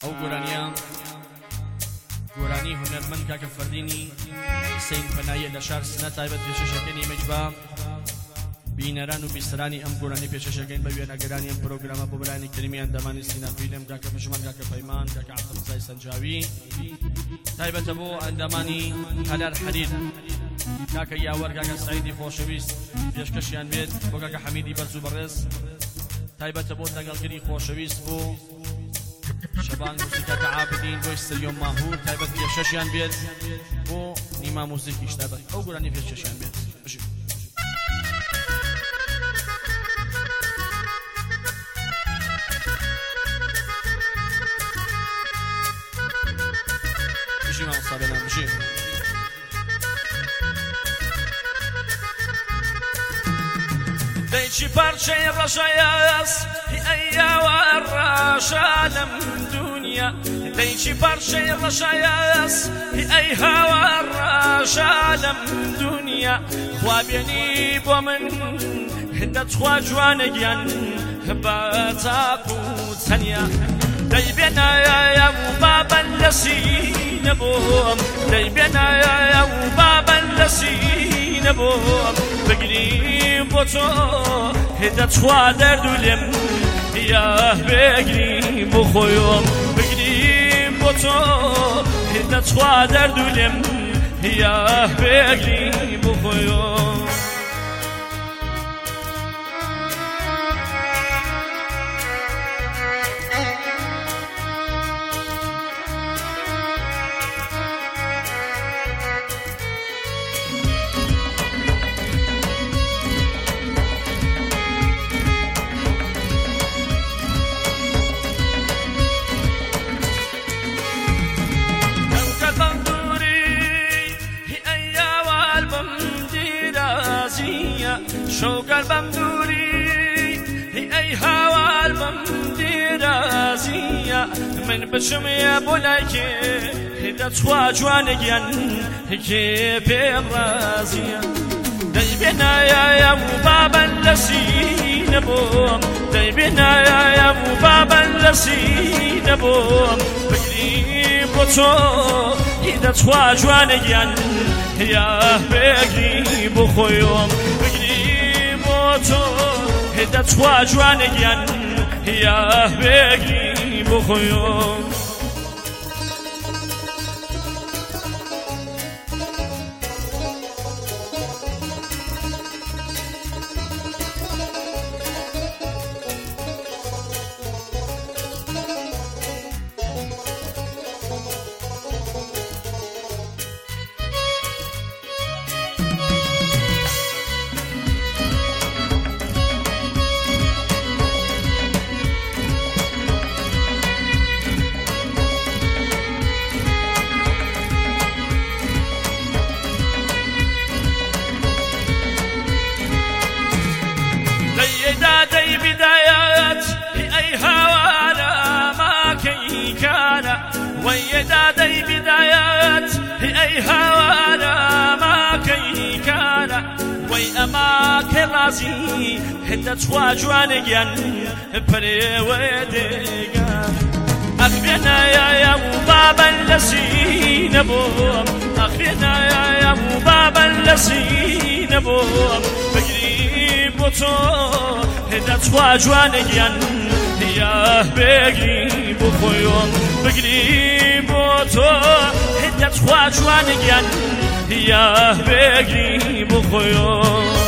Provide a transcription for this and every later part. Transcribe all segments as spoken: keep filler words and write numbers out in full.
ئەو گۆرانیە گۆرانی هونەرمەند کاکە فەردینی سین پەنایە لە شار سنە تایبەت پێشەشەکەی مەجبا بینەران و بیسترانی ئەم گۆرانی پێشەشەکەین بە وێنەگەرانی ئەم پرۆگرامە بۆ بەلایانی کەریمی ئەندامانی سینەفیلم کاکە پشمان کاکە پەیمان کاکە عەبدوڵزای سەنجاوی تایبەتە بۆ ئەندامانی هەلال حەریر کاکە یاوەر کاکە سعیدی خۆشەویست پێشکەشیان بێت بۆ کاکە حەمیدی بەرز و بەڕێز تایبەتە بۆ لەگەڵگەری خۆشەویست بۆ شەبان موسیقى عابدين بۆ سریۆم ماهور تایبەت پێشەشیان بێت بۆ نیما موسیقیش تایبەت ئەو گۆرانی پێشەشیان بێت بشین بشین مام سابێنان بشین دەیچی پارچەی ڕەشەیەس ئەیاوە ڕەشە لەم دنیا دەیچی پارچەی ڕەشەیەس ئەی هاوە ڕەشە لەم دنیا خوابێنی بۆ من دەچخوا جوانەگیان بە چاک و چەنیا دەیبێنایە و بابەن لە سینە بۆم دەیبێنایە و بابەن لە سینە بۆم بگریم بۆ تۆ دەچخوا دەرد و لێم یا بگریم بۆ خۆیۆم بگریم بۆ تۆ دەچخوا دەرد و لێم یا بگریم بۆ خۆیۆم شوقر بم دوری ای هوال بم دیرازیه من بچم یا بولایکه دچخوا جوانگیان که پیم رازیه دی بنایا و بابن لسین بوم دی بنایا و بابن لسین بوم بگریم بۆ تۆ دەچخوا جوانگیان یا بگریم بۆ خۆیۆم تو دەچخوا جوانگیان یا بگری بۆ خۆیۆم دادي بدايات أي هوانا ما كي كان ويدادي بدايات أي هوانا ما كي كان وي أما كرازي دەچخوا جوانگیان پرێ وێدێگان ئەخوێنایە و بابەن لە سینە بۆم ئەخوێنایە و بابەن لە سینە بۆم بگریم بۆ تۆ دەچخوا جوانگیان یا بگریم بۆ خۆیۆم بگریم بۆ تۆ دەچخوا جوانگیان یا بگریم بۆ خۆیۆم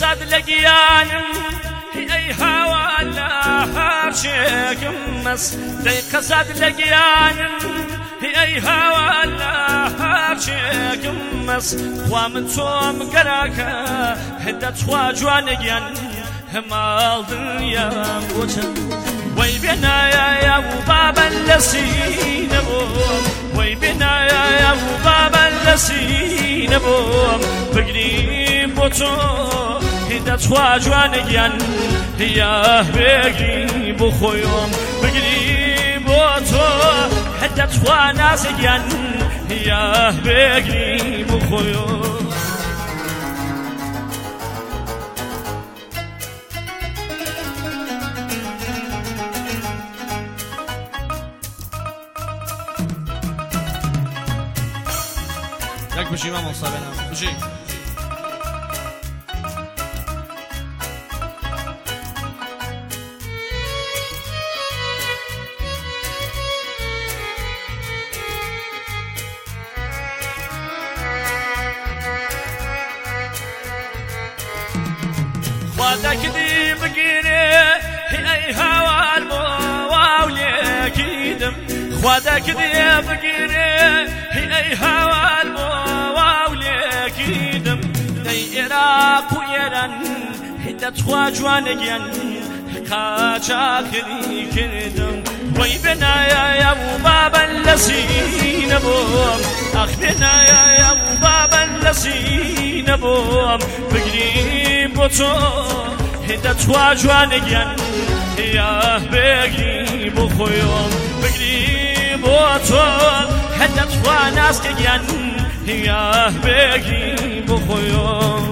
قەسەد لە گیانم ئەی هاوالە هەرشێکم مەس دەی قەسەد لە گیانم ئەی هاوالە هەرشێکم مەس خوا من تۆم گەراکە هەدە توا جوانەگیان هەماڵ دنیام بۆچە وەی بێنایە و بابەن لە سینە بۆم وەی بێنایە و بابەن لە سینە بۆم بگریم بۆ تۆ هێدە توا جوانەگیان هەیە بێگری بۆ خۆیۆم بگریم بۆ تۆ هەدە توا نازەگیان هەیە بێگری بۆ خۆیۆم Jak brzmi mamą sobie nam, brzmi. خواتك دي بقيري هي هوا المواو ليكيدم خواتك دي بقيري هي هوا المواو ليكيدم دي إراق ويران هدى تخوا جوانجيان كاچاكري كردم وي بنايا يا بابا لسين بوم اخ بنايا يا بابا لسين بوم بقريب بوتو هدى تخوا جوانجيان يا بقريب بخويوم بقريب بوتو هدى تخوا ناس كجيان يا بقريب بخويوم